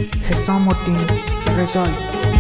حسام الدین رضایی.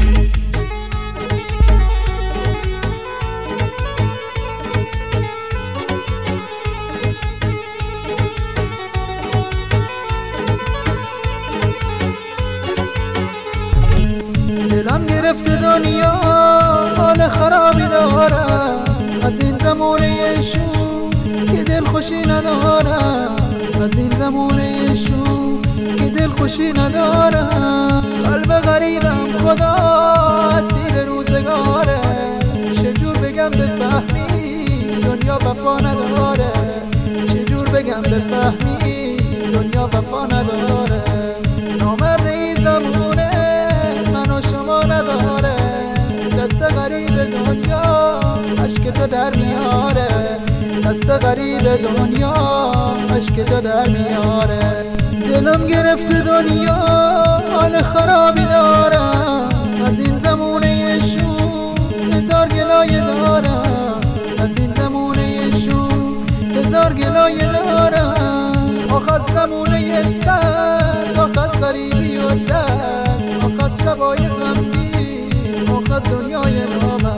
دلم گرفته دنیا حال خرابی دارم، از این زمونه شو که دل خوشی ندارم، از این زمونه شو که دل خوشی ندارم. قلب غریبم خدا اسیر روزگاره، چجور بگم بفهمی دنیا وفا نداره، چجور بگم بفهمی دنیا وفا نداره. نامرد این زمونه من و شما نداره، دست غریب دنیا عشق تو در میاره، دست غریب دنیا عشق تو در میاره. دلم گرفته دنیا حال خرابی دارم، از این زمونه شو هزار گلایه دارم، از این زمونه شو هزار گلایه دارم. آخد زمونه سر، آخد غریبی و درد، آخد شبای غمگی، آخد دنیای نامم.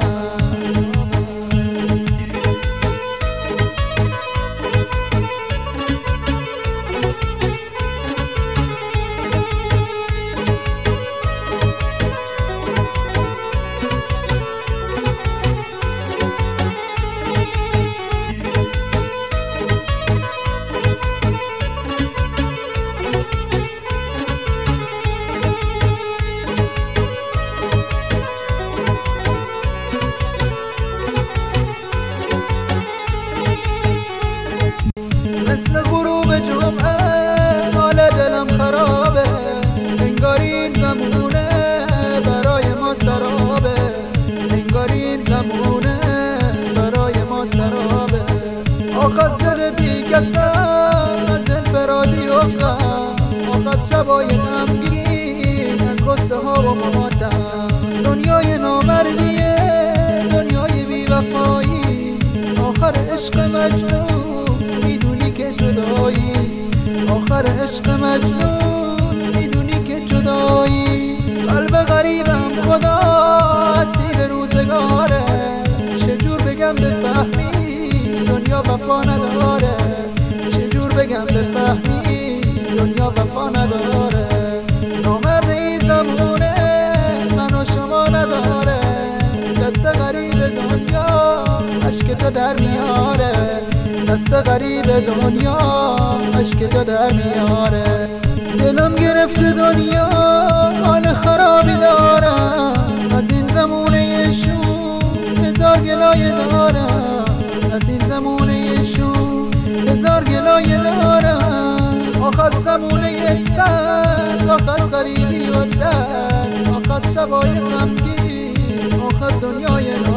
مثل غروب جمعه حال دلم خرابه، انگار این زمونه برای ما سرابه، انگار این زمونه برای ما سرابه. آخد دل بی کسم از انفرادی و غم، آخد شبای غمگین از غصه ها و ماتم. دنیای نامردیه، دنیای بی وفایی، آخر عشق مجنون میدونی که جدایی، آخر عشق مجنون میدونی که جدایی. قلب غریبم خدا اسیر روزگاره، چجور بگم بفهمی دنیا وفا نداره، چجور بگم بفهمی دنیا وفا نداره. نامرد این زمونه من و شما نداره، دست غریب دنیا عشق تو در میاره، دست غریب دنیا عشق تو در میاره. دلم گرفته دنیا حال خرابی دارم، از این زمونه شو هزار گلایه دارم، از این زمونه شو هزار گلایه دارم. آخد زمونه سر، آخد غریبی و درد، آخد شبای غمگین، آخد دنیای